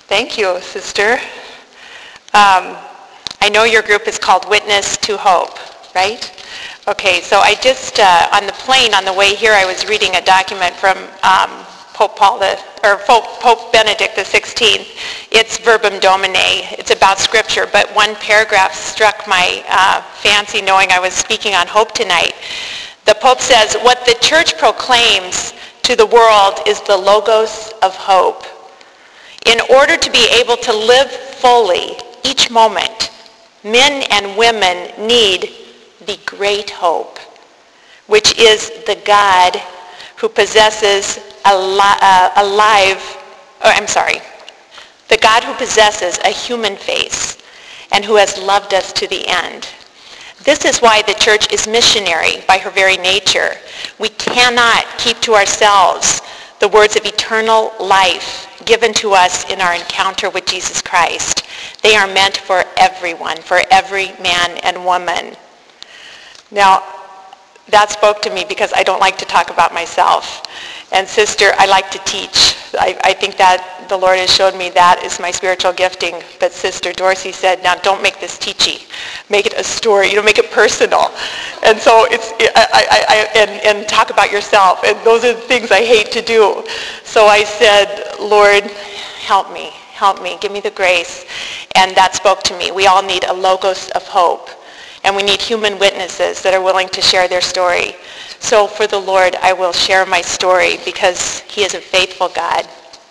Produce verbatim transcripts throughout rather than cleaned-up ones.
Thank you, sister. Um, I know your group is called Witness to Hope, right? Okay, so I just, uh, on the plane on the way here, I was reading a document from um, Pope Paul the, or Pope, Pope Benedict the sixteenth. It's Verbum Domini. It's about Scripture, but one paragraph struck my uh, fancy knowing I was speaking on hope tonight. The Pope says, what the Church proclaims to the world is the logos of hope. In order to be able to live fully each moment, men and women need the great hope, which is the God who possesses a, li- uh, a live, or I'm sorry, the God who possesses a human face and who has loved us to the end. This is why the church is missionary by her very nature. We cannot keep to ourselves the words of eternal life given to us in our encounter with Jesus Christ. They are meant for everyone, for every man and woman. Now, that spoke to me because I don't like to talk about myself. And sister, I like to teach. I, I think that the Lord has showed me that is my spiritual gifting. But Sister Dorsey said, now don't make this teachy. Make it a story. You know, make it personal. And so it's, I, I, I, and, and talk about yourself. And those are the things I hate to do. So I said, Lord, help me. Help me. Give me the grace. And that spoke to me. We all need a logos of hope. And we need human witnesses that are willing to share their story. So for the Lord, I will share my story because he is a faithful God.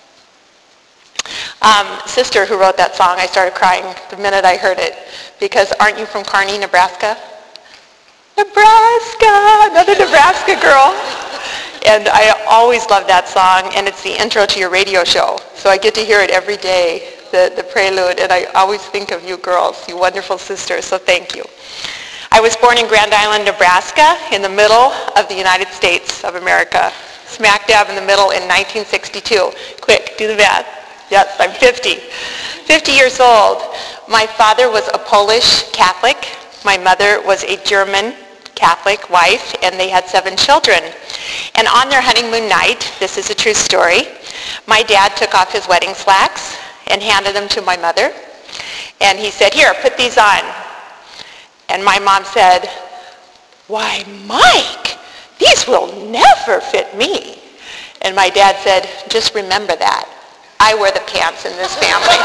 Um, sister who wrote that song, I started crying the minute I heard it. Because aren't you from Kearney, Nebraska? Nebraska! Another Nebraska girl. And I always love that song, and it's the intro to your radio show. So I get to hear it every day, the, the prelude, and I always think of you girls, you wonderful sisters, so thank you. I was born in Grand Island, Nebraska, in the middle of the United States of America, smack dab in the middle in nineteen sixty-two. Quick, do the math. Yes, I'm fifty. fifty years old. My father was a Polish Catholic. My mother was a German Catholic wife, and they had seven children. And on their honeymoon night, this is a true story, my dad took off his wedding slacks and handed them to my mother. And he said, here, put these on. And my mom said, why, Mike, these will never fit me. And my dad said, just remember that. I wear the pants in this family.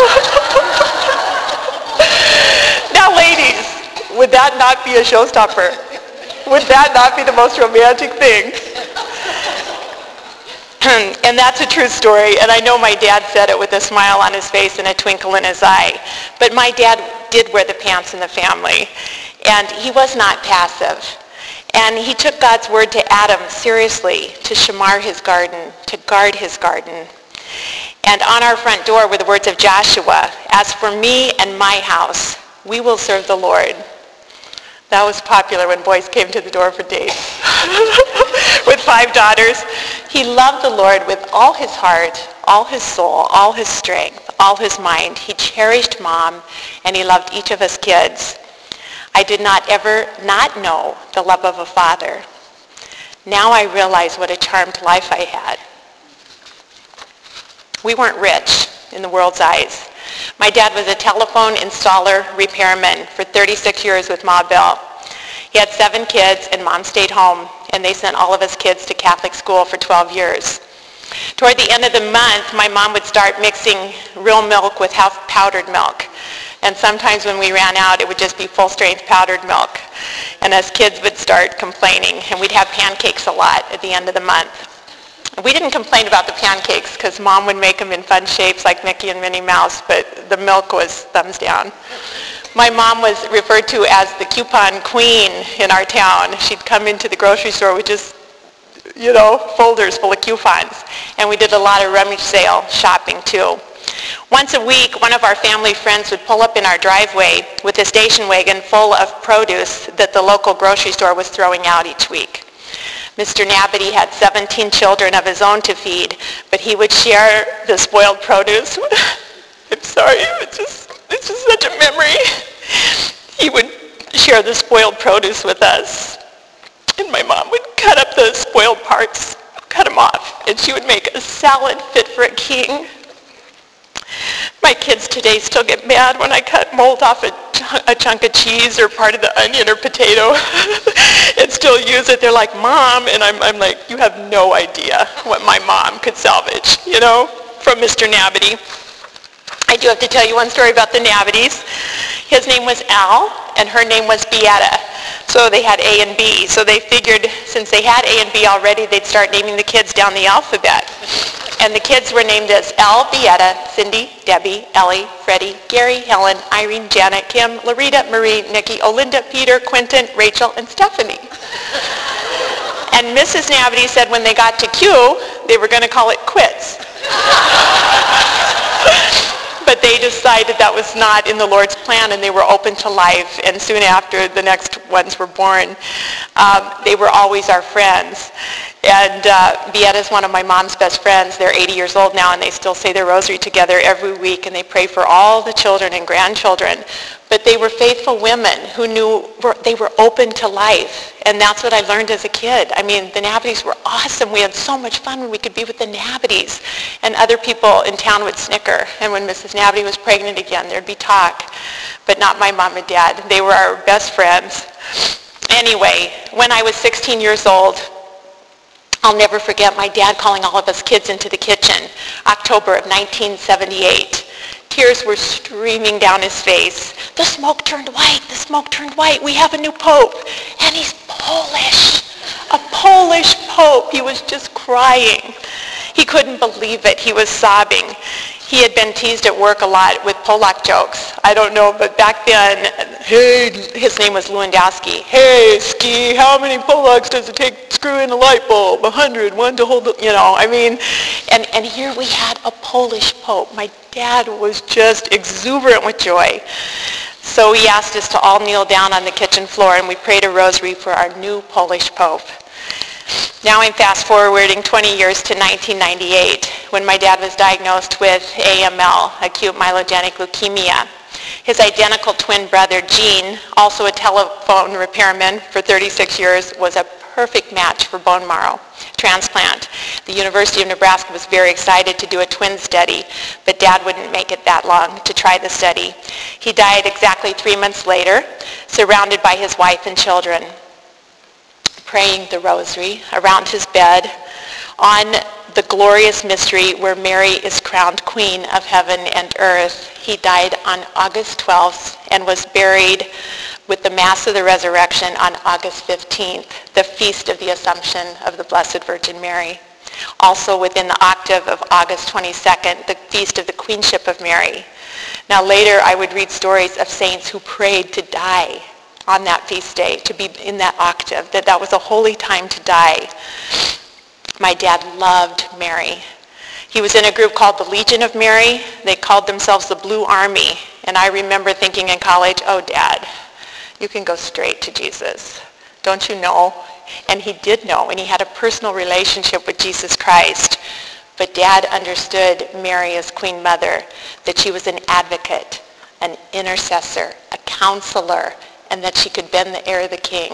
Now, ladies, would that not be a showstopper? Would that not be the most romantic thing? And that's a true story, and I know my dad said it with a smile on his face and a twinkle in his eye. But my dad did wear the pants in the family, and he was not passive. And he took God's word to Adam seriously, to shamar his garden, to guard his garden. And on our front door were the words of Joshua, as for me and my house, we will serve the Lord. That was popular when boys came to the door for dates. With five daughters. He loved the Lord with all his heart, all his soul, all his strength, all his mind. He cherished Mom, and he loved each of us kids. I did not ever not know the love of a father. Now I realize what a charmed life I had. We weren't rich in the world's eyes. My dad was a telephone installer repairman for thirty-six years with Ma Bell. He had seven kids, and Mom stayed home, and they sent all of us kids to Catholic school for twelve years. Toward the end of the month, my mom would start mixing real milk with half powdered milk. And sometimes when we ran out, it would just be full-strength powdered milk. And us kids would start complaining, and we'd have pancakes a lot at the end of the month. We didn't complain about the pancakes because Mom would make them in fun shapes like Mickey and Minnie Mouse, but the milk was thumbs down. My mom was referred to as the coupon queen in our town. She'd come into the grocery store with just, you know, folders full of coupons. And we did a lot of rummage sale shopping too. Once a week, one of our family friends would pull up in our driveway with a station wagon full of produce that the local grocery store was throwing out each week. Mister Nabity had seventeen children of his own to feed, but he would share the spoiled produce. I'm sorry, it's just, it's just such a memory. He would share the spoiled produce with us, and my mom would cut up the spoiled parts, cut them off, and she would make a salad fit for a king. kids today still get mad when I cut mold off a, ch- a chunk of cheese or part of the onion or potato and still use it. They're like, Mom, and I'm, I'm like, you have no idea what my mom could salvage, you know, from Mister Nabity. I do have to tell you one story about the Navities. His name was Al, and her name was Beata. So they had A and B. So they figured since they had A and B already, they'd start naming the kids down the alphabet. And the kids were named as Al, Beata, Cindy, Debbie, Ellie, Freddie, Gary, Helen, Irene, Janet, Kim, Larita, Marie, Nikki, Olinda, Peter, Quentin, Rachel, and Stephanie. And Missus Navity said when they got to Q, they were going to call it quits. But they decided that was not in the Lord's plan, and they were open to life. And soon after, the next ones were born. Um, they were always our friends. And uh, Beata is one of my mom's best friends. They're eighty years old now, and they still say their rosary together every week, and they pray for all the children and grandchildren. But they were faithful women who knew they were open to life. And that's what I learned as a kid. I mean, the Navities were awesome. We had so much fun when we could be with the Navities. And other people in town would snicker. And when Missus Navity was pregnant again, there'd be talk. But not my mom and dad. They were our best friends. Anyway, when I was sixteen years old, I'll never forget my dad calling all of us kids into the kitchen, October of nineteen seventy-eight. Tears were streaming down his face. The smoke turned white. The smoke turned white. We have a new pope. And he's Polish. A Polish pope. He was just crying. He couldn't believe it. He was sobbing. He had been teased at work a lot with Polak jokes. I don't know, but back then, hey, his name was Lewandowski. Hey, Ski, how many Polaks does it take to screw in a light bulb? A hundred, one to hold the, you know, I mean, and, and here we had a Polish pope. My dad was just exuberant with joy. So he asked us to all kneel down on the kitchen floor, and we prayed a rosary for our new Polish pope. Now I'm fast forwarding twenty years to nineteen ninety-eight, when my dad was diagnosed with A M L, acute myelogenic leukemia. His identical twin brother, Gene, also a telephone repairman for thirty-six years, was a perfect match for bone marrow transplant. The University of Nebraska was very excited to do a twin study, but Dad wouldn't make it that long to try the study. He died exactly three months later, surrounded by his wife and children, praying the rosary around his bed on the glorious mystery where Mary is crowned Queen of heaven and earth. He died on August twelfth and was buried with the Mass of the Resurrection on August fifteenth, the Feast of the Assumption of the Blessed Virgin Mary. Also within the octave of August twenty-second, the Feast of the Queenship of Mary. Now later I would read stories of saints who prayed to die on that feast day, to be in that octave, that that was a holy time to die. My dad loved Mary. He was in a group called the Legion of Mary. They called themselves the Blue Army. And I remember thinking in college, oh, Dad, you can go straight to Jesus. Don't you know? And he did know, and he had a personal relationship with Jesus Christ. But Dad understood Mary as Queen Mother, that she was an advocate, an intercessor, a counselor, and that she could bend the ear of the king.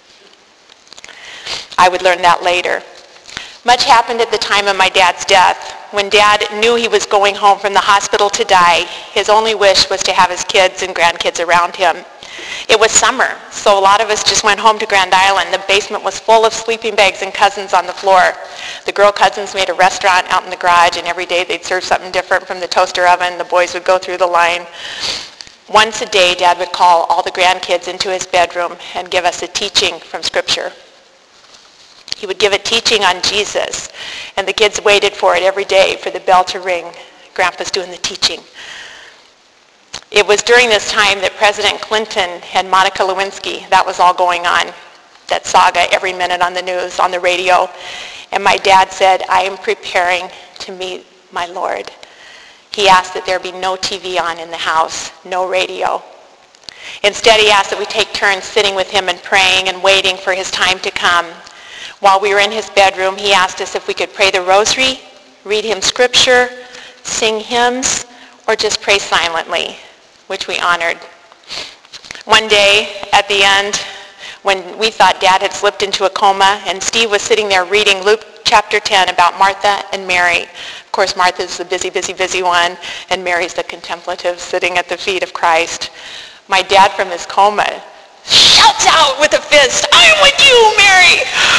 I would learn that later. Much happened at the time of my dad's death. When Dad knew he was going home from the hospital to die, his only wish was to have his kids and grandkids around him. It was summer, so a lot of us just went home to Grand Island. The basement was full of sleeping bags and cousins on the floor. The girl cousins made a restaurant out in the garage, and every day they'd serve something different from the toaster oven. The boys would go through the line. Once a day, Dad would call all the grandkids into his bedroom and give us a teaching from Scripture. He would give a teaching on Jesus, and the kids waited for it every day for the bell to ring. Grandpa's doing the teaching. It was during this time that President Clinton and Monica Lewinsky, that was all going on, that saga every minute on the news, on the radio. And my dad said, I am preparing to meet my Lord. He asked that there be no T V on in the house, no radio. Instead, he asked that we take turns sitting with him and praying and waiting for his time to come. While we were in his bedroom, he asked us if we could pray the rosary, read him scripture, sing hymns, or just pray silently, which we honored. One day, at the end, when we thought Dad had slipped into a coma and Steve was sitting there reading Luke chapter ten about Martha and Mary, Of course, Martha's the busy, busy, busy one, and Mary's the contemplative sitting at the feet of Christ. My dad from his coma shouts out with a fist, "I'm with you, Mary!"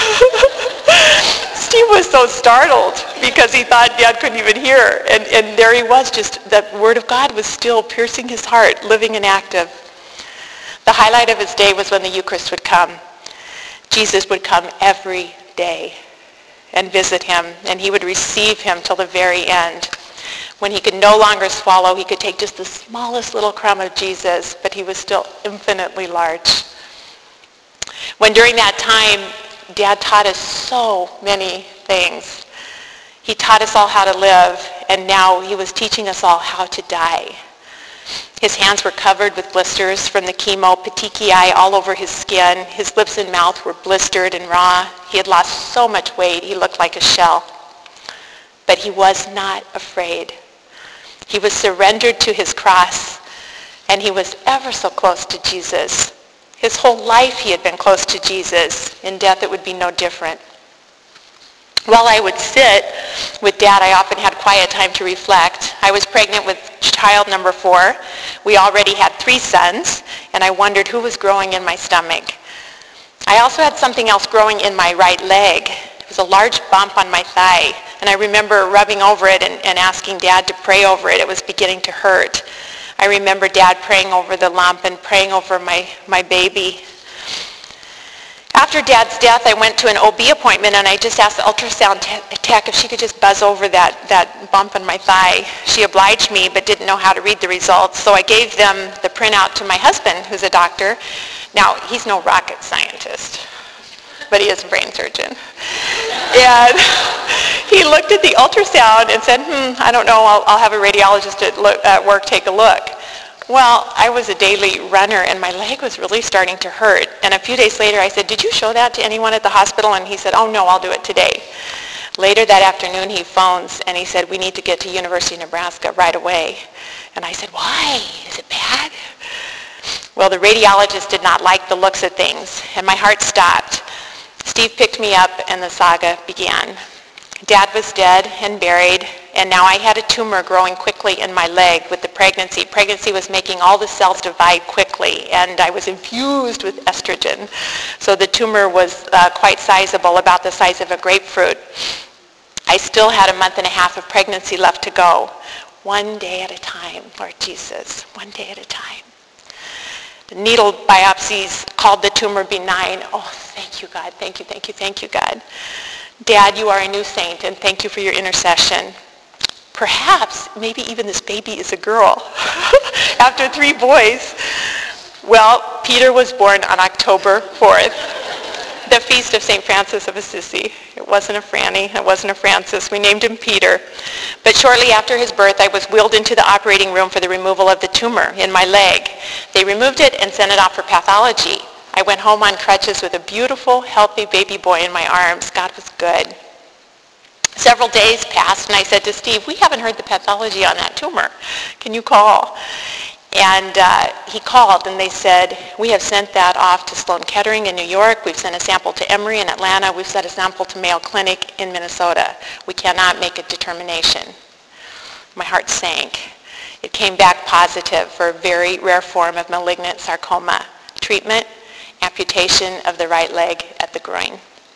Steve was so startled because he thought Dad couldn't even hear. And, and there he was, just the Word of God was still piercing his heart, living and active. The highlight of his day was when the Eucharist would come. Jesus would come every day and visit him, and he would receive him till the very end. When he could no longer swallow, he could take just the smallest little crumb of Jesus, but he was still infinitely large. When during that time, Dad taught us so many things. He taught us all how to live, and now he was teaching us all how to die. His hands were covered with blisters from the chemo, petechiae all over his skin. His lips and mouth were blistered and raw. He had lost so much weight, he looked like a shell. But he was not afraid. He was surrendered to his cross, and he was ever so close to Jesus. His whole life he had been close to Jesus. In death it would be no different. While I would sit with Dad, I often had quiet time to reflect. I was pregnant with child number four. We already had three sons, and I wondered who was growing in my stomach. I also had something else growing in my right leg. It was a large bump on my thigh, and I remember rubbing over it and, and asking Dad to pray over it. It was beginning to hurt. I remember Dad praying over the lump and praying over my, my baby. After Dad's death, I went to an O B appointment, and I just asked the ultrasound tech if she could just buzz over that, that bump on my thigh. She obliged me, but didn't know how to read the results, so I gave them the printout to my husband, who's a doctor. Now, he's no rocket scientist, but he is a brain surgeon. And he looked at the ultrasound and said, hmm, I don't know, I'll, I'll have a radiologist at, look, at work take a look. Well, I was a daily runner, and my leg was really starting to hurt. And a few days later, I said, did you show that to anyone at the hospital? And he said, oh, no, I'll do it today. Later that afternoon, he phones, and he said, we need to get to University of Nebraska right away. And I said, why? Is it bad? Well, the radiologist did not like the looks of things, and my heart stopped. Steve picked me up, and the saga began. Dad was dead and buried, and now I had a tumor growing quickly in my leg with the pregnancy. Pregnancy was making all the cells divide quickly, and I was infused with estrogen. So the tumor was uh, quite sizable, about the size of a grapefruit. I still had a month and a half of pregnancy left to go. One day at a time, Lord Jesus, one day at a time. The needle biopsies called the tumor benign. Oh, thank you, God. Thank you, thank you, thank you, God. Dad, you are a new saint, and thank you for your intercession. Perhaps, maybe even this baby is a girl. After three boys. Well, Peter was born on October fourth, the feast of Saint Francis of Assisi. It wasn't a Franny, it wasn't a Francis. We named him Peter. But shortly after his birth, I was wheeled into the operating room for the removal of the tumor in my leg. They removed it and sent it off for pathology. I went home on crutches with a beautiful, healthy baby boy in my arms. God was good. Several days passed, and I said to Steve, we haven't heard the pathology on that tumor. Can you call? And uh, he called, and they said, we have sent that off to Sloan Kettering in New York. We've sent a sample to Emory in Atlanta. We've sent a sample to Mayo Clinic in Minnesota. We cannot make a determination. My heart sank. It came back positive for a very rare form of malignant sarcoma. Treatment, amputation of the right leg at the groin.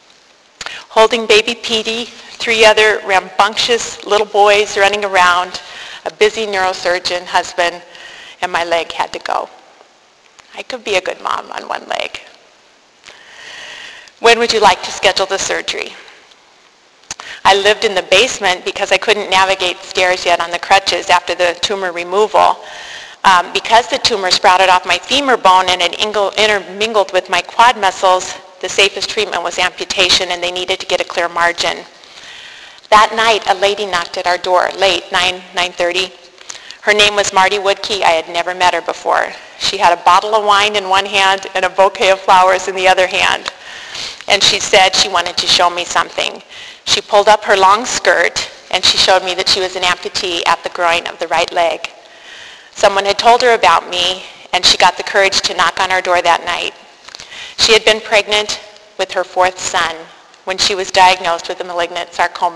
Holding baby Petey, three other rambunctious little boys running around, a busy neurosurgeon husband, and my leg had to go. I could be a good mom on one leg. When would you like to schedule the surgery? I lived in the basement because I couldn't navigate stairs yet on the crutches after the tumor removal. Um, because the tumor sprouted off my femur bone and it intermingled with my quad muscles, the safest treatment was amputation, and they needed to get a clear margin. That night, a lady knocked at our door, late, nine, nine thirty. Her name was Marty Woodkey. I had never met her before. She had a bottle of wine in one hand and a bouquet of flowers in the other hand. And she said she wanted to show me something. She pulled up her long skirt, and she showed me that she was an amputee at the groin of the right leg. Someone had told her about me, and she got the courage to knock on our door that night. She had been pregnant with her fourth son when she was diagnosed with a malignant sarcoma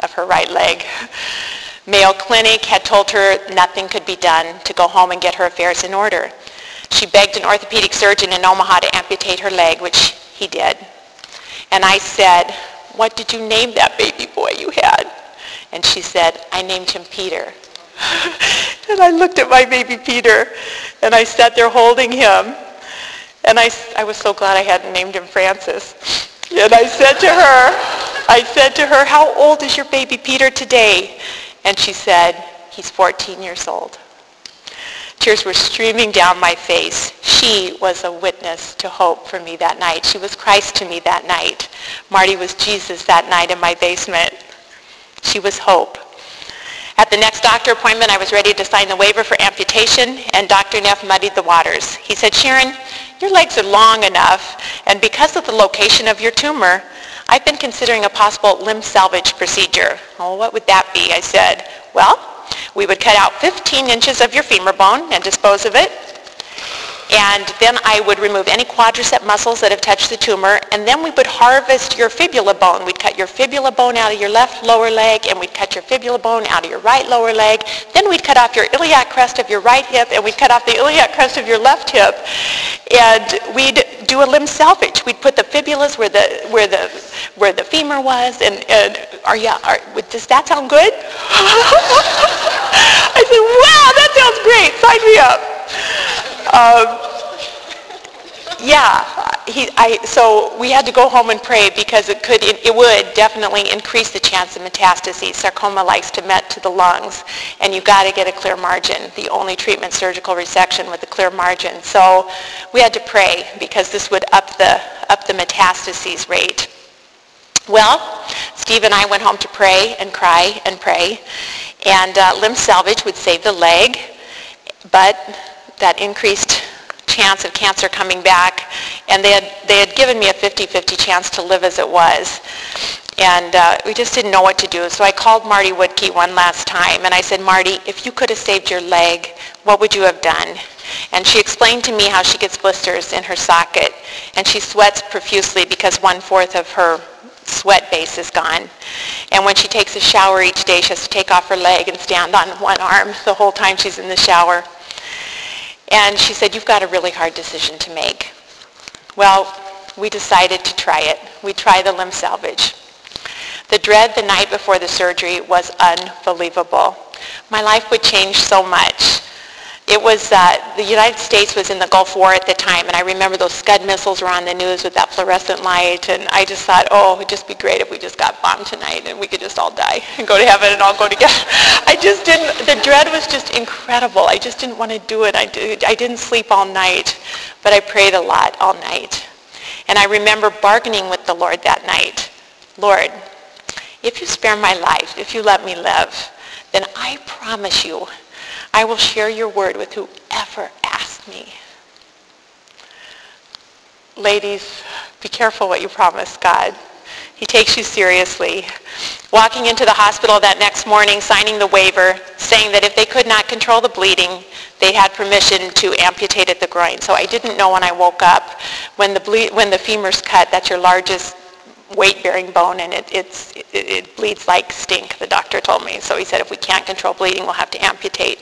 of her right leg. Mayo Clinic had told her nothing could be done to go home and get her affairs in order. She begged an orthopedic surgeon in Omaha to amputate her leg, which he did. And I said, "What did you name that baby boy you had?" And she said, "I named him Peter." And I looked at my baby Peter, and I sat there holding him. And I, I was so glad I hadn't named him Francis. And I said to her, I said to her, "How old is your baby Peter today?" And she said, "He's fourteen years old." Tears were streaming down my face. She was a witness to hope for me that night. She was Christ to me that night. Marty was Jesus that night in my basement. She was hope. At the next doctor appointment, I was ready to sign the waiver for amputation, and Doctor Neff muddied the waters. He said, "Sharon, your legs are long enough, and because of the location of your tumor, I've been considering a possible limb salvage procedure." "Oh, what would that be?" I said. "Well, we would cut out fifteen inches of your femur bone and dispose of it. And then I would remove any quadricep muscles that have touched the tumor, and then we would harvest your fibula bone. We'd cut your fibula bone out of your left lower leg, and we'd cut your fibula bone out of your right lower leg. Then we'd cut off your iliac crest of your right hip, and we'd cut off the iliac crest of your left hip. And we'd do a limb salvage. We'd put the fibulas where the where the where the femur was. And, and are you? Are, does that sound good?" I said, "Wow, that sounds great. Sign me up." Um, yeah, he, I, so we had to go home and pray because it could, it, it would definitely increase the chance of metastases. Sarcoma likes to met to the lungs, and you've got to get a clear margin. The only treatment, surgical resection with a clear margin. So we had to pray because this would up the up the metastases rate. Well, Steve and I went home to pray and cry and pray, and uh, limb salvage would save the leg, but that increased chance of cancer coming back, and they had they had given me a fifty-fifty chance to live as it was, and uh, we just didn't know what to do. So I called Marty Woodkey one last time, and I said, "Marty, if you could have saved your leg, what would you have done?" And she explained to me how she gets blisters in her socket, and she sweats profusely because one-fourth of her sweat base is gone. And when she takes a shower each day, she has to take off her leg and stand on one arm the whole time she's in the shower. And she said, "You've got a really hard decision to make." Well, we decided to try it. We tried the limb salvage. The dread the night before the surgery was unbelievable. My life would change so much. It was, uh, the United States was in the Gulf War at the time, and I remember those Scud missiles were on the news with that fluorescent light, and I just thought, oh, it would just be great if we just got bombed tonight and we could just all die and go to heaven and all go together. I just didn't, the dread was just incredible. I just didn't want to do it. I, did, I didn't sleep all night, but I prayed a lot all night. And I remember bargaining with the Lord that night. "Lord, if you spare my life, if you let me live, then I promise you I will share your word with whoever asks me." Ladies, be careful what you promise God. He takes you seriously. Walking into the hospital that next morning, signing the waiver, saying that if they could not control the bleeding, they had permission to amputate at the groin. So I didn't know when I woke up. When the, ble- when the femur's cut, that's your largest weight-bearing bone, and it, it's, it, it bleeds like stink, the doctor told me. So he said if we can't control bleeding, we'll have to amputate.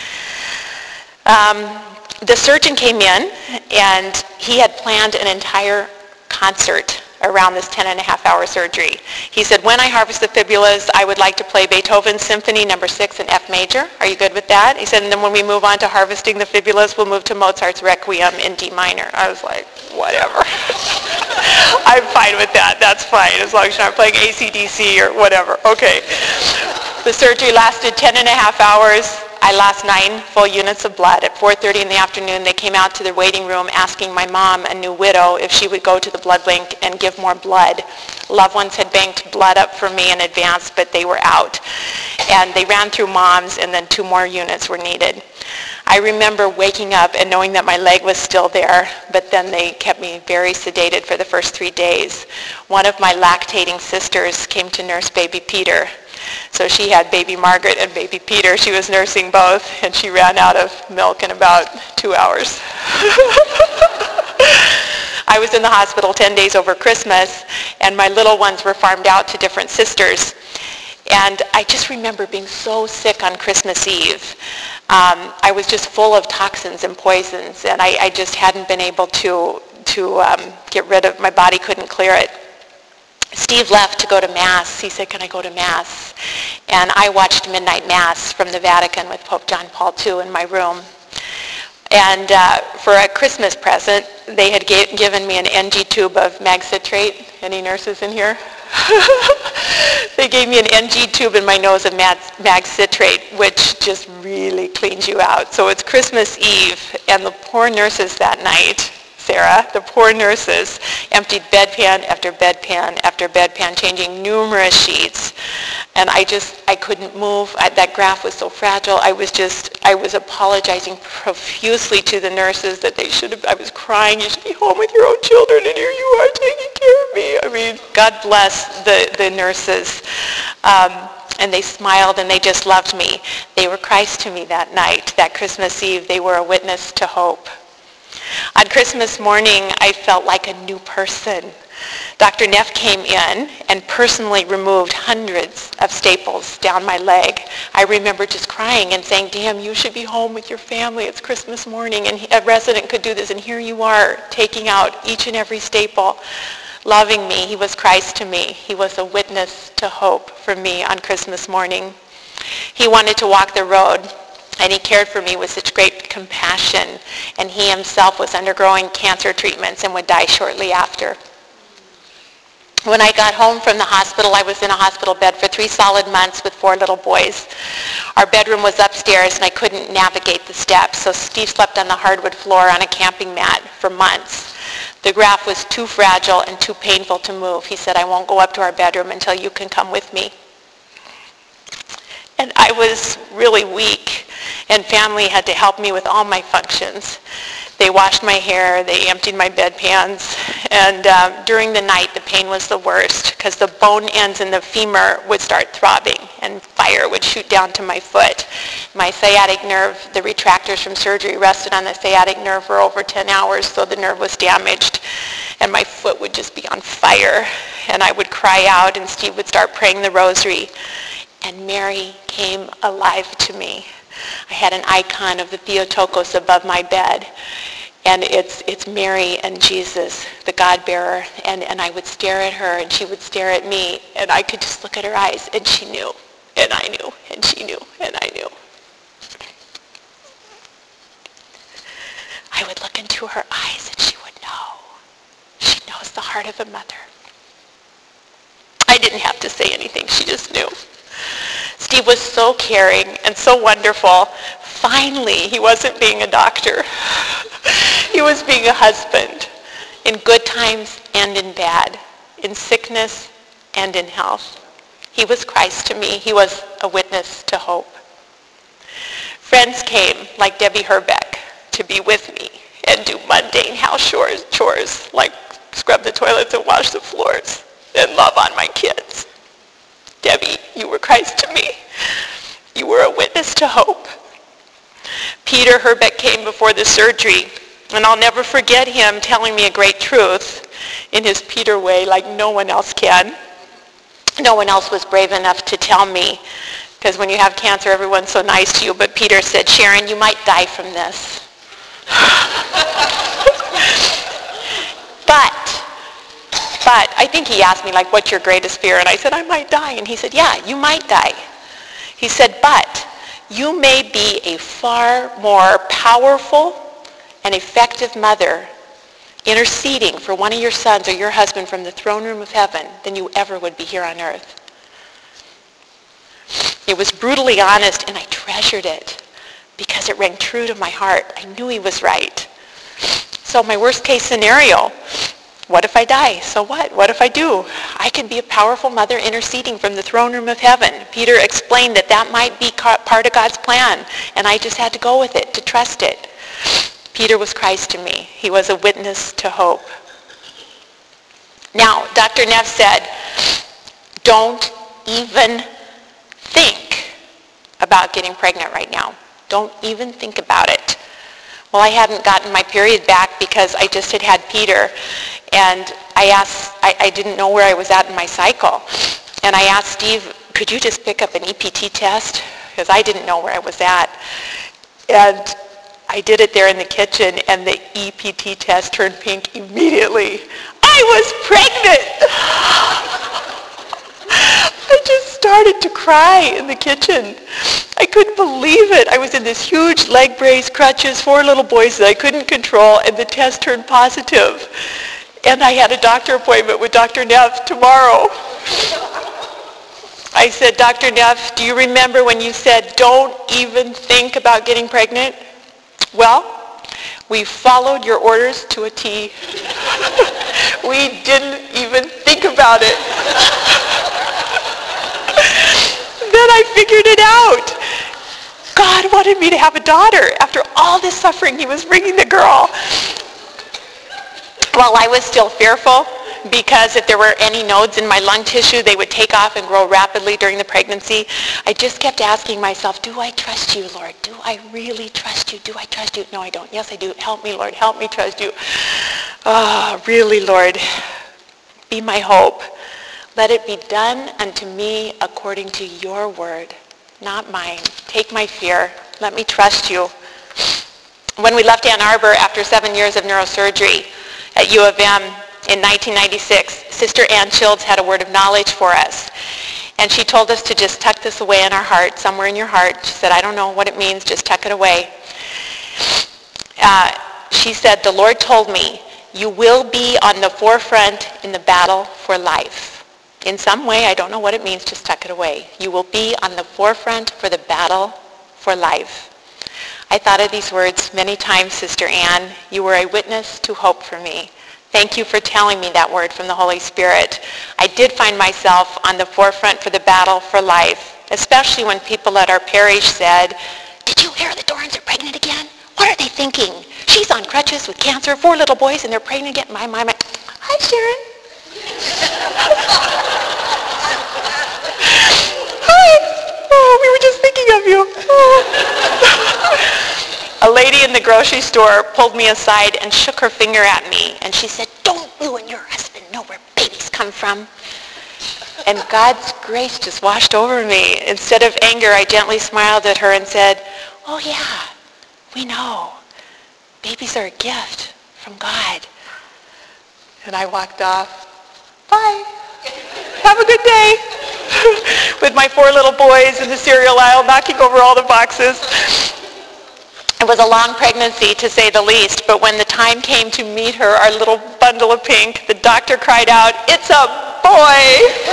Um, the surgeon came in, and he had planned an entire concert around this ten and a half hour surgery. He said, "When I harvest the fibulas, I would like to play Beethoven's Symphony number six in F major. Are you good with that?" He said, "And then when we move on to harvesting the fibulas, we'll move to Mozart's Requiem in D minor." I was like, whatever. I'm fine with that. That's fine, as long as you're not playing A C D C or whatever. Okay. The surgery lasted ten and a half hours. I lost nine full units of blood. At four thirty in the afternoon, they came out to the waiting room asking my mom, a new widow, if she would go to the blood bank and give more blood. Loved ones had banked blood up for me in advance, but they were out. And they ran through mom's, and then two more units were needed. I remember waking up and knowing that my leg was still there, but then they kept me very sedated for the first three days. One of my lactating sisters came to nurse baby Peter. So she had baby Margaret and baby Peter. She was nursing both, and she ran out of milk in about two hours. I was in the hospital ten days over Christmas, and my little ones were farmed out to different sisters. And I just remember being so sick on Christmas Eve. Um, I was just full of toxins and poisons, and I, I just hadn't been able to, to um, get rid of, my body couldn't clear it. Steve left to go to Mass. He said, can I go to Mass? And I watched Midnight Mass from the Vatican with Pope John Paul the Second in my room. And uh, for a Christmas present, they had ga- given me an N G tube of mag citrate. Any nurses in here? They gave me an N G tube in my nose of mag, mag citrate, which just really cleans you out. So it's Christmas Eve, and the poor nurses that night, Sarah, the poor nurses emptied bedpan after bedpan after bedpan, changing numerous sheets. And I just, I couldn't move. I, that graft was so fragile. I was just, I was apologizing profusely to the nurses that they should have, I was crying, you should be home with your own children, and here you are taking care of me. I mean, God bless the, the nurses. Um, and they smiled and they just loved me. They were Christ to me that night, that Christmas Eve. They were a witness to hope. On Christmas morning, I felt like a new person. Doctor Neff came in and personally removed hundreds of staples down my leg. I remember just crying and saying, damn, you should be home with your family. It's Christmas morning, and a resident could do this, and here you are taking out each and every staple, loving me. He was Christ to me. He was a witness to hope for me on Christmas morning. He wanted to walk the road, and he cared for me with such great compassion, and he himself was undergoing cancer treatments and would die shortly after. When I got home from the hospital, I was in a hospital bed for three solid months with four little boys. Our bedroom was upstairs, and I couldn't navigate the steps, so Steve slept on the hardwood floor on a camping mat for months. The graft was too fragile and too painful to move. He said, I won't go up to our bedroom until you can come with me. And I was really weak, and family had to help me with all my functions. They washed my hair, they emptied my bedpans, and um, during the night the pain was the worst because the bone ends in the femur would start throbbing and fire would shoot down to my foot. My sciatic nerve, the retractors from surgery rested on the sciatic nerve for over ten hours, so the nerve was damaged, and my foot would just be on fire, and I would cry out, and Steve would start praying the rosary, and Mary came alive to me. I had an icon of the Theotokos above my bed, and it's it's Mary and Jesus, the God-bearer, and, and I would stare at her, and she would stare at me, and I could just look at her eyes, and she knew, and I knew, and she knew, and I knew. I would look into her eyes, and she would know. She knows the heart of a mother. I didn't have to say anything, she just knew. Steve was so caring and so wonderful. Finally, he wasn't being a doctor. He was being a husband in good times and in bad, in sickness and in health. He was Christ to me. He was a witness to hope. Friends came, like Debbie Herbeck, to be with me and do mundane house chores, chores like scrub the toilets and wash the floors and love on my kids. Debbie, you were Christ to me. You were a witness to hope. Peter Herbeck came before the surgery, and I'll never forget him telling me a great truth in his Peter way like no one else can. No one else was brave enough to tell me, because when you have cancer, everyone's so nice to you, but Peter said, Sharon, you might die from this. but But I think he asked me, like, what's your greatest fear? And I said, I might die. And he said, yeah, you might die. He said, but you may be a far more powerful and effective mother interceding for one of your sons or your husband from the throne room of heaven than you ever would be here on earth. It was brutally honest, and I treasured it because it rang true to my heart. I knew he was right. So my worst case scenario, what if I die? So what? What if I do? I can be a powerful mother interceding from the throne room of heaven. Peter explained that that might be part of God's plan, and I just had to go with it, to trust it. Peter was Christ to me. He was a witness to hope. Now, Doctor Neff said, don't even think about getting pregnant right now. Don't even think about it. Well, I hadn't gotten my period back because I just had had Peter, and I asked, I, I didn't know where I was at in my cycle, and I asked Steve, could you just pick up an E P T test? Because I didn't know where I was at. And I did it there in the kitchen, and the E P T test turned pink immediately. I was pregnant! I just started to cry in the kitchen. I couldn't believe it. I was in this huge leg brace, crutches, four little boys that I couldn't control, and the test turned positive. And I had a doctor appointment with Doctor Neff tomorrow. I said, Doctor Neff, do you remember when you said, don't even think about getting pregnant? Well, we followed your orders to a T. We didn't even think about it. Then I figured it out. God wanted me to have a daughter. After all this suffering, he was bringing the girl. Well, I was still fearful because if there were any nodes in my lung tissue, they would take off and grow rapidly during the pregnancy. I just kept asking myself, do I trust you, Lord? Do I really trust you? Do I trust you? No, I don't. Yes, I do. Help me, Lord. Help me trust you. Oh, really, Lord. Be my hope. Let it be done unto me according to your word, not mine. Take my fear. Let me trust you. When we left Ann Arbor after seven years of neurosurgery at U of M, in nineteen ninety-six, Sister Ann Childs had a word of knowledge for us. And she told us to just tuck this away in our heart, somewhere in your heart. She said, I don't know what it means, just tuck it away. Uh, she said, the Lord told me, you will be on the forefront in the battle for life. In some way, I don't know what it means, just tuck it away. You will be on the forefront for the battle for life. I thought of these words many times, Sister Ann. You were a witness to hope for me. Thank you for telling me that word from the Holy Spirit. I did find myself on the forefront for the battle for life, especially when people at our parish said, did you hear the Dorans are pregnant again? What are they thinking? She's on crutches with cancer, four little boys, and they're pregnant again. My, my, my. Hi, Sharon. Hi. Oh, we were just thinking of you. Oh. A lady in the grocery store pulled me aside and shook her finger at me, and she said, don't you and your husband know where babies come from? And God's grace just washed over me. Instead of anger, I gently smiled at her and said, oh yeah, we know. Babies are a gift from God. And I walked off. Bye. Have a good day. With my four little boys in the cereal aisle knocking over all the boxes. It was a long pregnancy, to say the least, but when the time came to meet her, our little bundle of pink, the doctor cried out, it's a boy!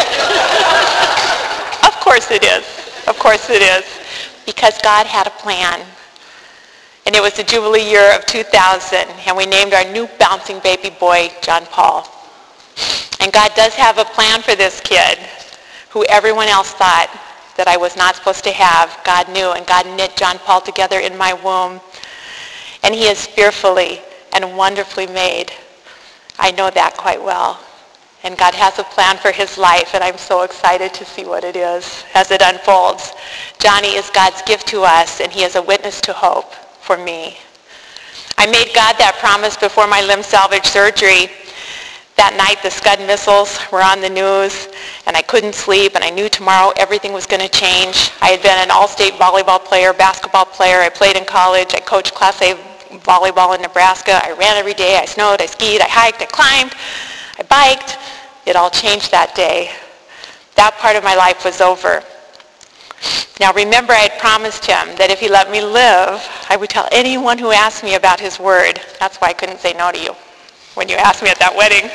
Of course it is. Of course it is. Because God had a plan. And it was the Jubilee year of two thousand, and we named our new bouncing baby boy John Paul. And God does have a plan for this kid, who everyone else thought that I was not supposed to have. God knew, and God knit John Paul together in my womb. And he is fearfully and wonderfully made. I know that quite well. And God has a plan for his life, and I'm so excited to see what it is as it unfolds. Johnny is God's gift to us, and he is a witness to hope for me. I made God that promise before my limb salvage surgery. That night, the Scud missiles were on the news, and I couldn't sleep, and I knew tomorrow everything was going to change. I had been an all-state volleyball player, basketball player. I played in college. I coached Class A volleyball in Nebraska. I ran every day. I snowed. I skied. I hiked. I climbed. I biked. It all changed that day. That part of my life was over. Now, remember, I had promised him that if he let me live, I would tell anyone who asked me about his word. That's why I couldn't say no to you when you asked me at that wedding.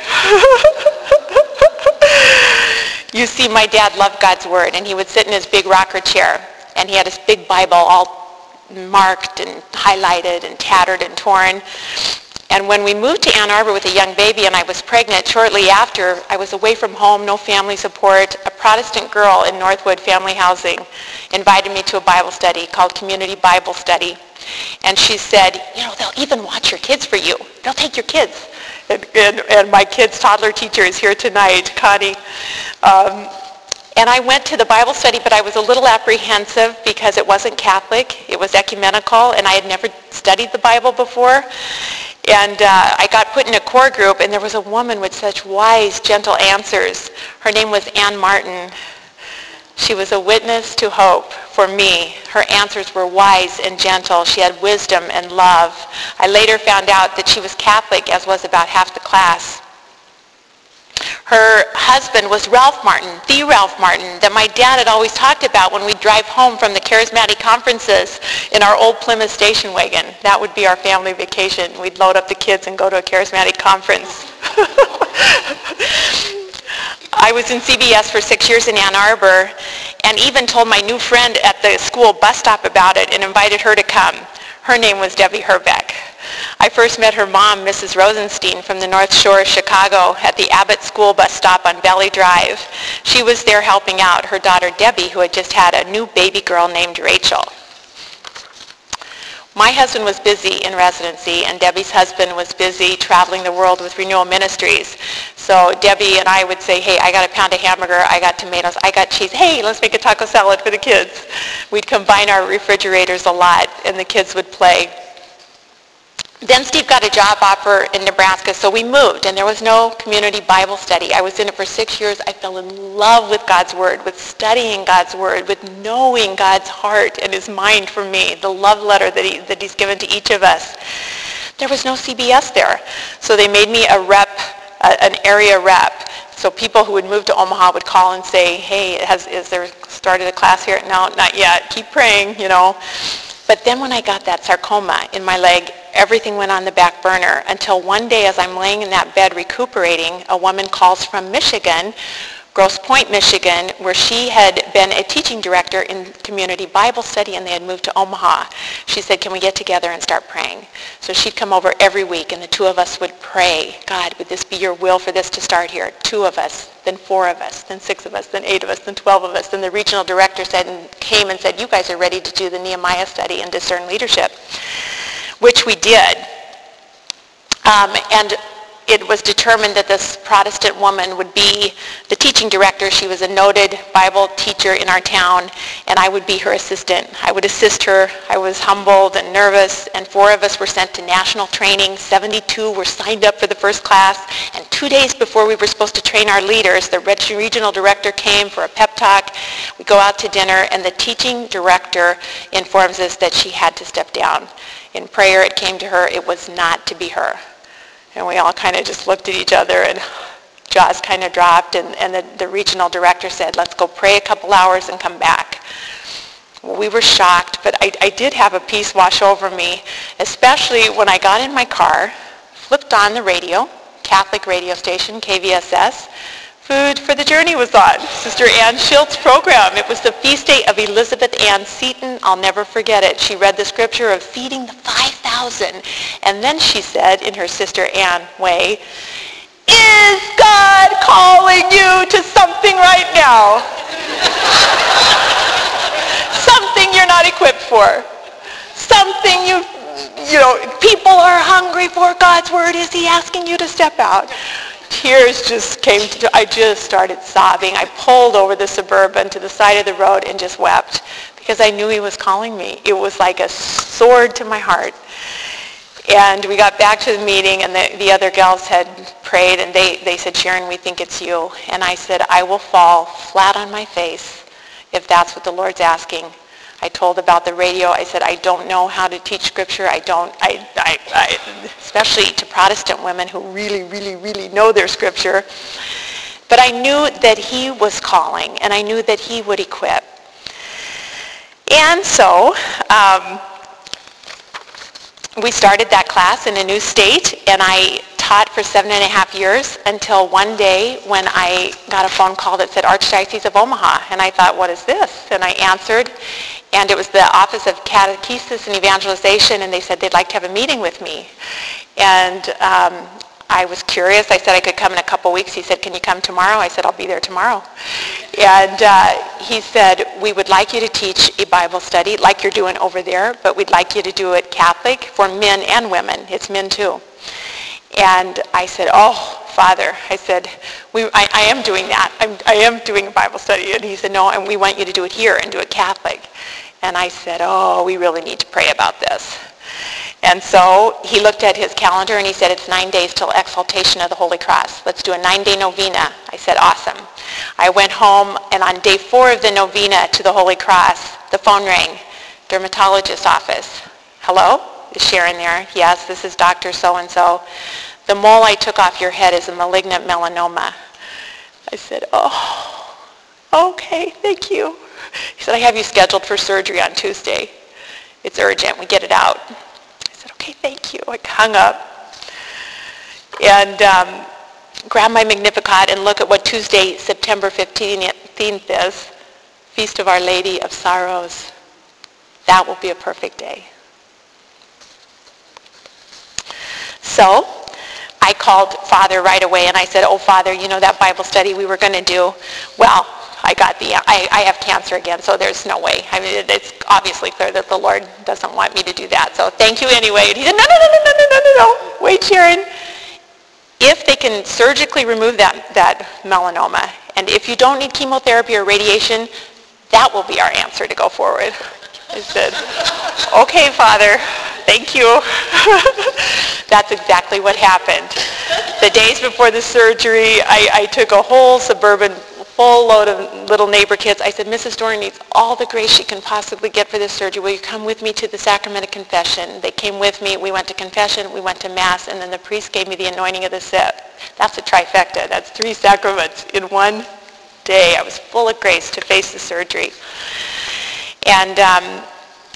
You see, my dad loved God's word, and he would sit in his big rocker chair, and he had his big Bible all marked and highlighted and tattered and torn. And when we moved to Ann Arbor with a young baby and I was pregnant, shortly after, I was away from home, no family support. A Protestant girl in Northwood Family Housing invited me to a Bible study called Community Bible Study. And she said, you know, they'll even watch your kids for you. They'll take your kids. And, and, and my kid's toddler teacher is here tonight, Connie. Um, and I went to the Bible study, but I was a little apprehensive because it wasn't Catholic. It was ecumenical, and I had never studied the Bible before. And uh, I got put in a core group, and there was a woman with such wise, gentle answers. Her name was Ann Martin. She was a witness to hope for me. Her answers were wise and gentle. She had wisdom and love. I later found out that she was Catholic, as was about half the class. Her husband was Ralph Martin, the Ralph Martin that my dad had always talked about when we'd drive home from the charismatic conferences in our old Plymouth station wagon. That would be our family vacation. We'd load up the kids and go to a charismatic conference. I was in C B S for six years in Ann Arbor and even told my new friend at the school bus stop about it and invited her to come. Her name was Debbie Herbeck. I first met her mom, Missus Rosenstein, from the North Shore of Chicago at the Abbott School bus stop on Valley Drive. She was there helping out her daughter Debbie, who had just had a new baby girl named Rachel. My husband was busy in residency, and Debbie's husband was busy traveling the world with Renewal Ministries. So Debbie and I would say, hey, I got a pound of hamburger, I got tomatoes, I got cheese. Hey, let's make a taco salad for the kids. We'd combine our refrigerators a lot, and the kids would play. Then Steve got a job offer in Nebraska, so we moved, and there was no community Bible study. I was in it for six years. I fell in love with God's Word, with studying God's Word, with knowing God's heart and His mind for me, the love letter that, he, that He's given to each of us. There was no C B S there, so they made me a rep, a, an area rep. So people who would move to Omaha would call and say, hey, has, is there started a class here? No, not yet. Keep praying, you know. But then when I got that sarcoma in my leg, everything went on the back burner until one day as I'm laying in that bed recuperating, a woman calls from Michigan, Grosse Pointe, Michigan, where she had been a teaching director in community Bible study and they had moved to Omaha. She said, can we get together and start praying? So she'd come over every week and the two of us would pray, God, would this be your will for this to start here? Two of us, then four of us, then six of us, then eight of us, then twelve of us. Then the regional director said and came and said, you guys are ready to do the Nehemiah study and discern leadership, which we did. Um, and it was determined that this Protestant woman would be the teaching director. She was a noted Bible teacher in our town, and I would be her assistant. I would assist her. I was humbled and nervous, and four of us were sent to national training. seventy-two were signed up for the first class, and two days before we were supposed to train our leaders, the regional director came for a pep talk. We go out to dinner, and the teaching director informs us that she had to step down. In prayer, it came to her, it was not to be her. And we all kind of just looked at each other and jaws kind of dropped. And, and the, the regional director said, let's go pray a couple hours and come back. Well, we were shocked, but I, I did have a peace wash over me, especially when I got in my car, flipped on the radio, Catholic radio station, K V S S. Food for the Journey was on, Sister Ann Schilt's program. It was the feast day of Elizabeth Ann Seton. I'll never forget it. She read the scripture of feeding the five thousand. And then she said, in her Sister Ann way, is God calling you to something right now? Something you're not equipped for. Something you, you know, people are hungry for God's word. Is He asking you to step out? Tears just came to, I just started sobbing. I pulled over the Suburban to the side of the road and just wept because I knew He was calling me. It was like a sword to my heart. And we got back to the meeting and the, the other gals had prayed and they, they said, Sharon, we think it's you. And I said, I will fall flat on my face if that's what the Lord's asking. I told about the radio. I said, I don't know how to teach scripture. I don't, I, I, I, especially to Protestant women who really, really, really know their scripture. But I knew that He was calling, and I knew that He would equip. And so um, we started that class in a new state, and I taught for seven and a half years until one day when I got a phone call that said Archdiocese of Omaha. And I thought, what is this? And I answered. And it was the Office of Catechesis and Evangelization, and they said they'd like to have a meeting with me. And um, I was curious. I said I could come in a couple weeks. He said, can you come tomorrow? I said, I'll be there tomorrow. And uh, he said, we would like you to teach a Bible study like you're doing over there, but we'd like you to do it Catholic for men and women. It's men too. And I said, oh, Father, I said, we, I, I am doing that. I'm, I am doing a Bible study. And he said, no, and we want you to do it here and do it Catholic. And I said, oh, we really need to pray about this. And so he looked at his calendar and he said, it's nine days till exaltation of the Holy Cross. Let's do a nine-day novena. I said, awesome. I went home, and on day four of the novena to the Holy Cross, the phone rang. Dermatologist's office. Hello? Is Sharon there? Yes, this is Doctor So-and-so. The mole I took off your head is a malignant melanoma. I said, oh, okay, thank you. He said, I have you scheduled for surgery on Tuesday. It's urgent. We get it out. I said, okay, thank you. I hung up and um, grabbed my Magnificat and look at what Tuesday, September fifteenth is, Feast of Our Lady of Sorrows. That will be a perfect day. So I called Father right away and I said, oh, Father, you know that Bible study we were going to do? Well, I got the, I, I have cancer again, so there's no way. I mean, it's obviously clear that the Lord doesn't want me to do that. So thank you anyway. And he said, no, no, no, no, no, no, no, no, no. Wait, Sharon. If they can surgically remove that, that melanoma, and if you don't need chemotherapy or radiation, that will be our answer to go forward. I said, okay, Father, thank you. That's exactly what happened. The days before the surgery, I, I took a whole Suburban full load of little neighbor kids. I said, Missus Dorn needs all the grace she can possibly get for this surgery. Will you come with me to the sacrament of confession? They came with me. We went to confession. We went to Mass. And then the priest gave me the anointing of the sick. That's a trifecta. That's three sacraments in one day. I was full of grace to face the surgery. And um,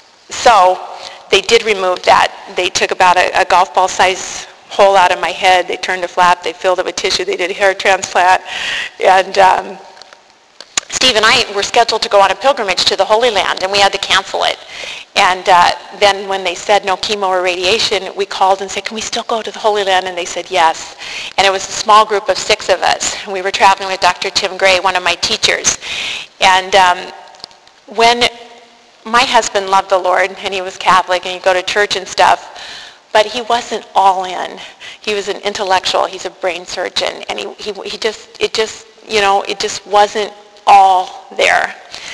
so they did remove that. They took about a, a golf ball size hole out of my head. They turned a flap. They filled it with tissue. They did a hair transplant. And um, Steve and I were scheduled to go on a pilgrimage to the Holy Land, and we had to cancel it. And uh, then when they said no chemo or radiation, we called and said, can we still go to the Holy Land? And they said yes. And it was a small group of six of us. We were traveling with Doctor Tim Gray, one of my teachers. And um, when my husband loved the Lord, and he was Catholic, and he'd go to church and stuff, but he wasn't all in. He was an intellectual. He's a brain surgeon, and he, he, he just, it just, you know, it just wasn't all there.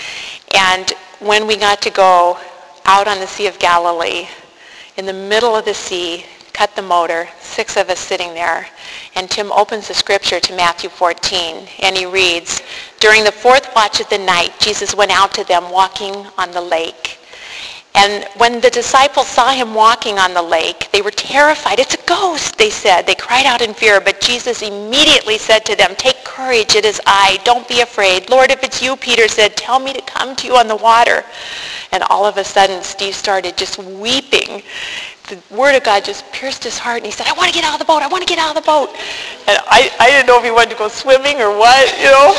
And when we got to go out on the Sea of Galilee, in the middle of the sea, cut the motor, six of us sitting there, and Tim opens the scripture to Matthew fourteen, and he reads, during the fourth watch of the night, Jesus went out to them walking on the lake. And when the disciples saw him walking on the lake, they were terrified. It's a ghost, they said. They cried out in fear, but Jesus immediately said to them, take courage, it is I. Don't be afraid. Lord, if it's you, Peter said, tell me to come to you on the water. And all of a sudden, Steve started just weeping. The word of God just pierced his heart, and he said, I want to get out of the boat. I want to get out of the boat. And I, I didn't know if he wanted to go swimming or what, you know.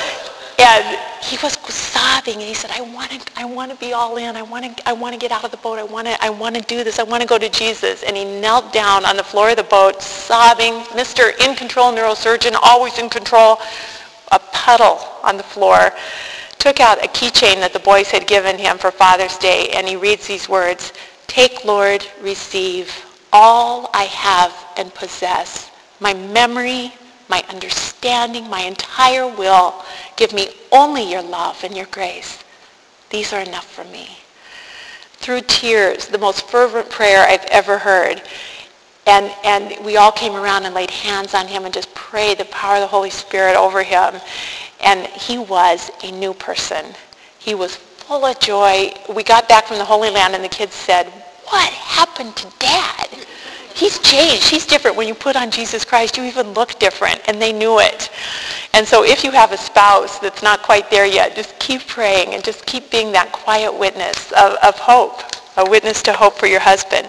And he was sobbing, and he said, I want to, I want to be all in. I want to, I want to get out of the boat. I want to, I want to do this. I want to go to Jesus. And he knelt down on the floor of the boat, sobbing. Mister In Control neurosurgeon, always in control. A puddle on the floor. Took out a keychain that the boys had given him for Father's Day, and he reads these words, take, Lord, receive all I have and possess, my memory, my understanding, my entire will. Give me only your love and your grace. These are enough for me. Through tears, the most fervent prayer I've ever heard. And, and we all came around and laid hands on him and just prayed the power of the Holy Spirit over him. And he was a new person. He was full of joy. We got back from the Holy Land, and the kids said, what happened to Dad? He's changed. He's different. When you put on Jesus Christ, you even look different, and they knew it. And so if you have a spouse that's not quite there yet, just keep praying and just keep being that quiet witness of, of hope, a witness to hope for your husband.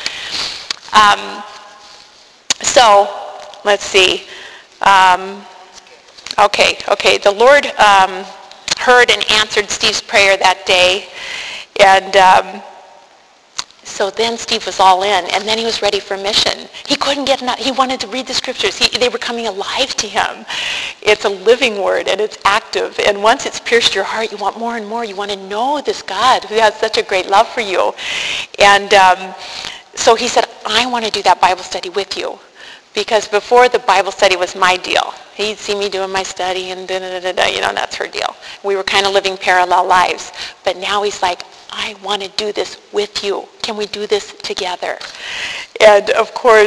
Um, so, let's see. Um, okay, okay. The Lord um, heard and answered Steve's prayer that day, and um, so then Steve was all in, and then he was ready for mission. He couldn't get enough. He wanted to read the scriptures. He, they were coming alive to him. It's a living word, and it's active. And once it's pierced your heart, you want more and more. You want to know this God who has such a great love for you. And um, so he said, I want to do that Bible study with you. Because before, the Bible study was my deal. He'd see me doing my study and da-da-da-da, you know, that's her deal. We were kind of living parallel lives. But now he's like, I want to do this with you. Can we do this together? And of course,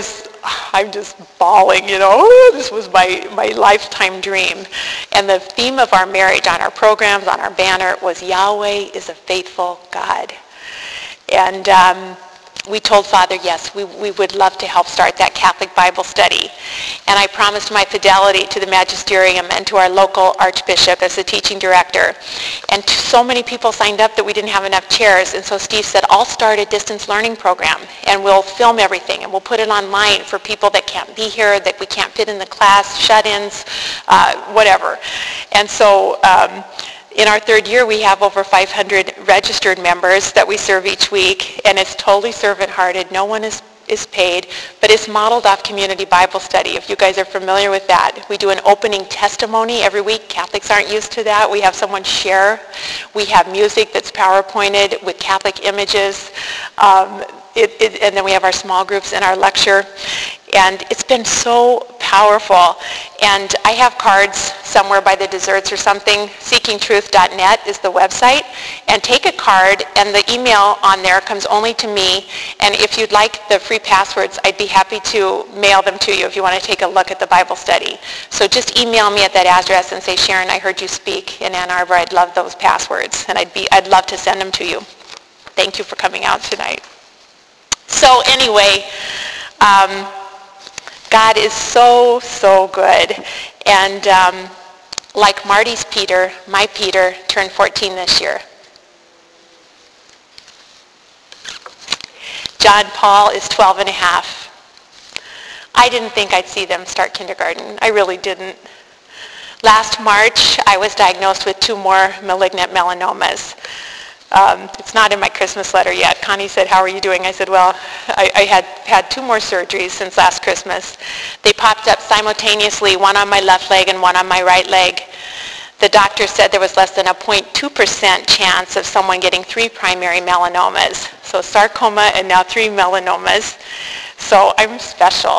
I'm just bawling, you know. Oh, this was my, my lifetime dream. And the theme of our marriage on our programs, on our banner, was Yahweh is a faithful God. And um, we told Father, yes, we, we would love to help start that Catholic Bible study. And I promised my fidelity to the magisterium and to our local archbishop as the teaching director. And so many people signed up that we didn't have enough chairs. And so Steve said, I'll start a distance learning program, and we'll film everything, and we'll put it online for people that can't be here, that we can't fit in the class, shut-ins, uh, whatever. And so um, in our third year, we have over five hundred registered members that we serve each week, and it's totally servant-hearted. No one is, is paid, but it's modeled off community Bible study, if you guys are familiar with that. We do an opening testimony every week. Catholics aren't used to that. We have someone share. We have music that's PowerPointed with Catholic images. Um, it, it, and then we have our small groups and our lecture. And it's been so powerful. And I have cards somewhere by the desserts or something. seeking truth dot net is the website. And take a card, and the email on there comes only to me. And if you'd like the free passwords, I'd be happy to mail them to you if you want to take a look at the Bible study. So just email me at that address and say, Sharon, I heard you speak in Ann Arbor. I'd love those passwords. And I'd be, I'd love to send them to you. Thank you for coming out tonight. So anyway, um, God is so, so good. And um, like Marty's Peter, my Peter turned fourteen this year. John Paul is twelve and a half. I didn't think I'd see them start kindergarten. I really didn't. Last March, I was diagnosed with two more malignant melanomas. Um, it's not in my Christmas letter yet. Connie said, how are you doing? I said, well, I, I had had two more surgeries since last Christmas. They popped up simultaneously, one on my left leg and one on my right leg. The doctor said there was less than a zero point two percent chance of someone getting three primary melanomas. So sarcoma and now three melanomas. So I'm special.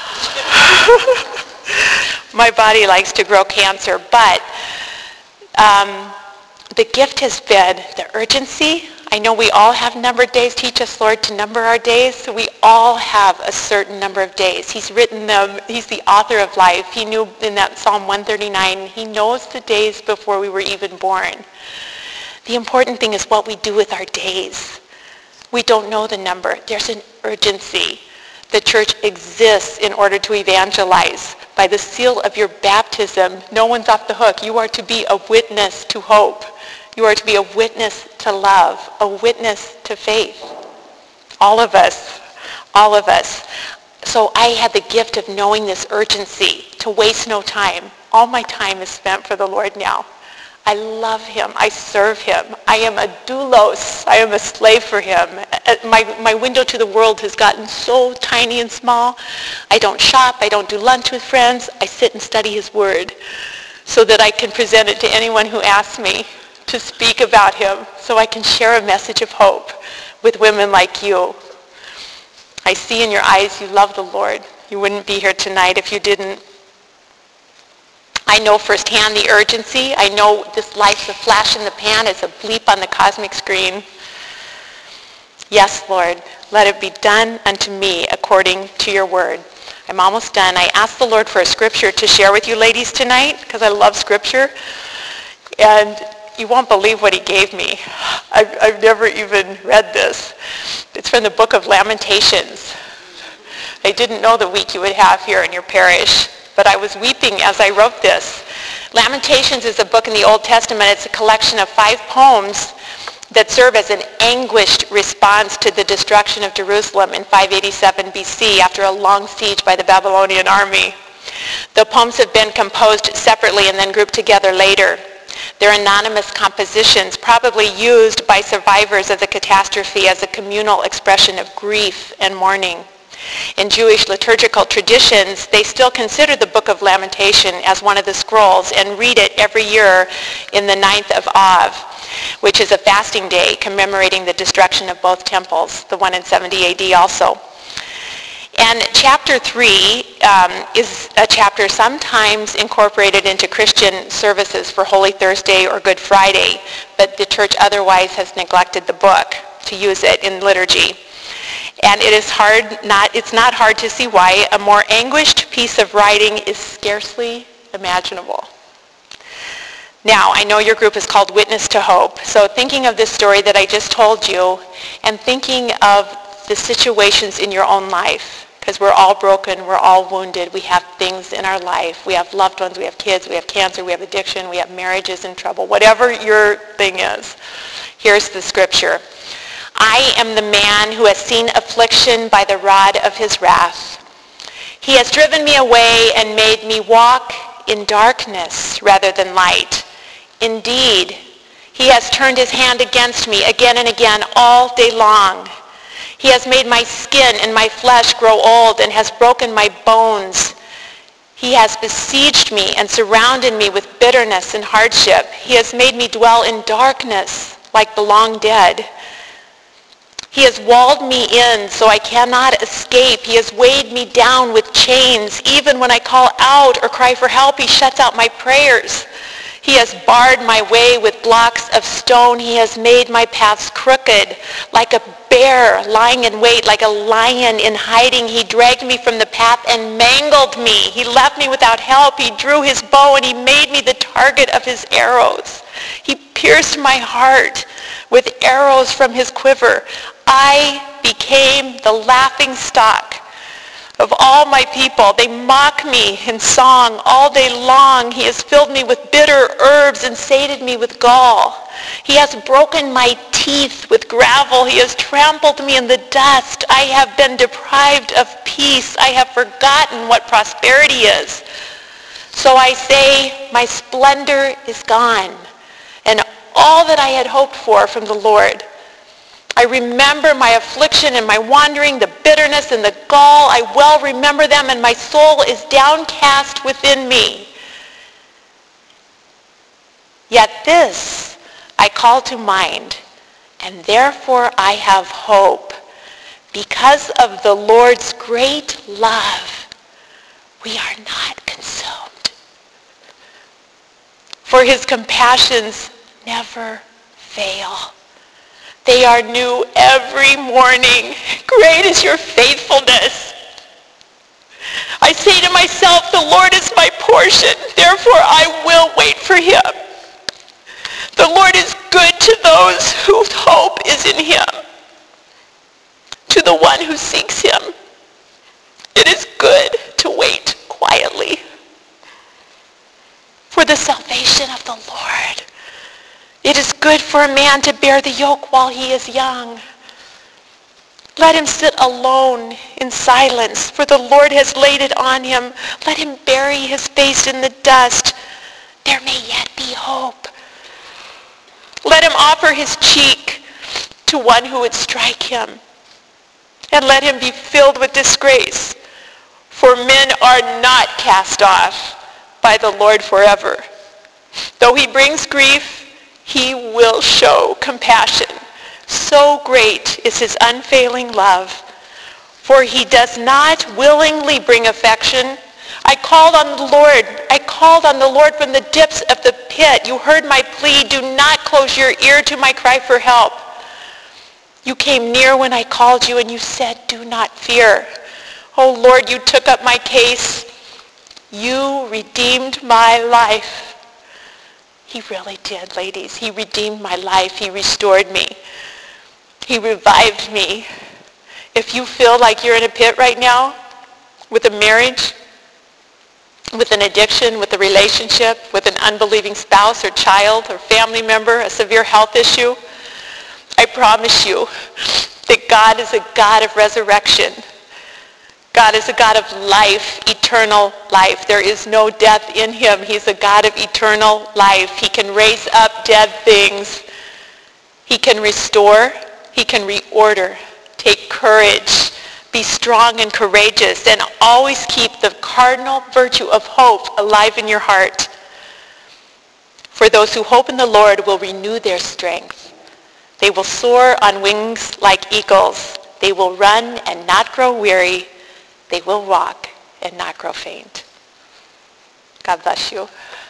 My body likes to grow cancer, but um, the gift has been the urgency. I know we all have numbered days. Teach us, Lord, to number our days. So we all have a certain number of days. He's written them. He's the author of life. He knew in that Psalm one thirty-nine, he knows the days before we were even born. The important thing is what we do with our days. We don't know the number. There's an urgency. The church exists in order to evangelize. By the seal of your baptism, no one's off the hook. You are to be a witness to hope. You are to be a witness to love, a witness to faith. All of us, all of us. So I had the gift of knowing this urgency, to waste no time. All my time is spent for the Lord now. I love him. I serve him. I am a doulos. I am a slave for him. My, my window to the world has gotten so tiny and small. I don't shop. I don't do lunch with friends. I sit and study his word so that I can present it to anyone who asks me to speak about him, so I can share a message of hope with women like you. I see in your eyes you love the Lord. You wouldn't be here tonight if you didn't. I know firsthand the urgency. I know this life's a flash in the pan. It's a bleep on the cosmic screen. Yes, Lord, let it be done unto me according to your word. I'm almost done. I asked the Lord for a scripture to share with you ladies tonight because I love scripture. And you won't believe what he gave me. I've, I've never even read this. It's from the book of Lamentations. I didn't know the week you would have here in your parish, but I was weeping as I wrote this. Lamentations is a book in the Old Testament. It's a collection of five poems that serve as an anguished response to the destruction of Jerusalem in five eighty-seven B C after a long siege by the Babylonian army. The poems have been composed separately and then grouped together later. They're anonymous compositions, probably used by survivors of the catastrophe as a communal expression of grief and mourning. In Jewish liturgical traditions, they still consider the Book of Lamentation as one of the scrolls and read it every year in the ninth of Av, which is a fasting day commemorating the destruction of both temples, the one in seventy A D also. And chapter three um, is a chapter sometimes incorporated into Christian services for Holy Thursday or Good Friday, but the church otherwise has neglected the book to use it in liturgy. And it is hard not, it's not hard to see why a more anguished piece of writing is scarcely imaginable. Now, I know your group is called Witness to Hope. So thinking of this story that I just told you and thinking of the situations in your own life, because we're all broken, we're all wounded, we have things in our life, we have loved ones, we have kids, we have cancer, we have addiction, we have marriages in trouble, whatever your thing is. Here's the scripture. I am the man who has seen affliction by the rod of his wrath. He has driven me away and made me walk in darkness rather than light. Indeed, he has turned his hand against me again and again all day long. He has made my skin and my flesh grow old and has broken my bones. He has besieged me and surrounded me with bitterness and hardship. He has made me dwell in darkness like the long dead. He has walled me in so I cannot escape. He has weighed me down with chains. Even when I call out or cry for help, he shuts out my prayers. He has barred my way with blocks of stone. He has made my paths crooked. Like a bear lying in wait, like a lion in hiding, he dragged me from the path and mangled me. He left me without help. He drew his bow and he made me the target of his arrows. He pierced my heart with arrows from his quiver. I became the laughing stock of all my people. They mock me in song all day long. He has filled me with bitter herbs and sated me with gall. He has broken my teeth with gravel. He has trampled me in the dust. I have been deprived of peace. I have forgotten what prosperity is. So I say, my splendor is gone, and all that I had hoped for from the Lord. I remember my affliction and my wandering, the bitterness and the gall. I well remember them, and my soul is downcast within me. Yet this I call to mind, and therefore I have hope. Because of the Lord's great love, we are not consumed. For his compassions never fail. They are new every morning. Great is your faithfulness. I say to myself, the Lord is my portion. Therefore, I will wait for him. The Lord is good to those whose hope is in him. To the one who seeks him, it is good to wait quietly for the salvation of the Lord. It is good for a man to bear the yoke while he is young. Let him sit alone in silence, for the Lord has laid it on him. Let him bury his face in the dust. There may yet be hope. Let him offer his cheek to one who would strike him, and let him be filled with disgrace, for men are not cast off by the Lord forever. Though he brings grief, he will show compassion. So great is his unfailing love, for he does not willingly bring affection. I called on the Lord. I called on the Lord from the depths of the pit. You heard my plea. Do not close your ear to my cry for help. You came near when I called you, and you said, do not fear. Oh Lord, you took up my case. You redeemed my life. He really did, ladies. He redeemed my life. He restored me. He revived me. If you feel like you're in a pit right now, with a marriage, with an addiction, with a relationship, with an unbelieving spouse or child or family member, a severe health issue, I promise you that God is a God of resurrection. God is a God of life, eternal life. There is no death in him. He's a God of eternal life. He can raise up dead things. He can restore. He can reorder. Take courage. Be strong and courageous, and always keep the cardinal virtue of hope alive in your heart. For those who hope in the Lord will renew their strength. They will soar on wings like eagles. They will run and not grow weary. They will walk and not grow faint. God bless you.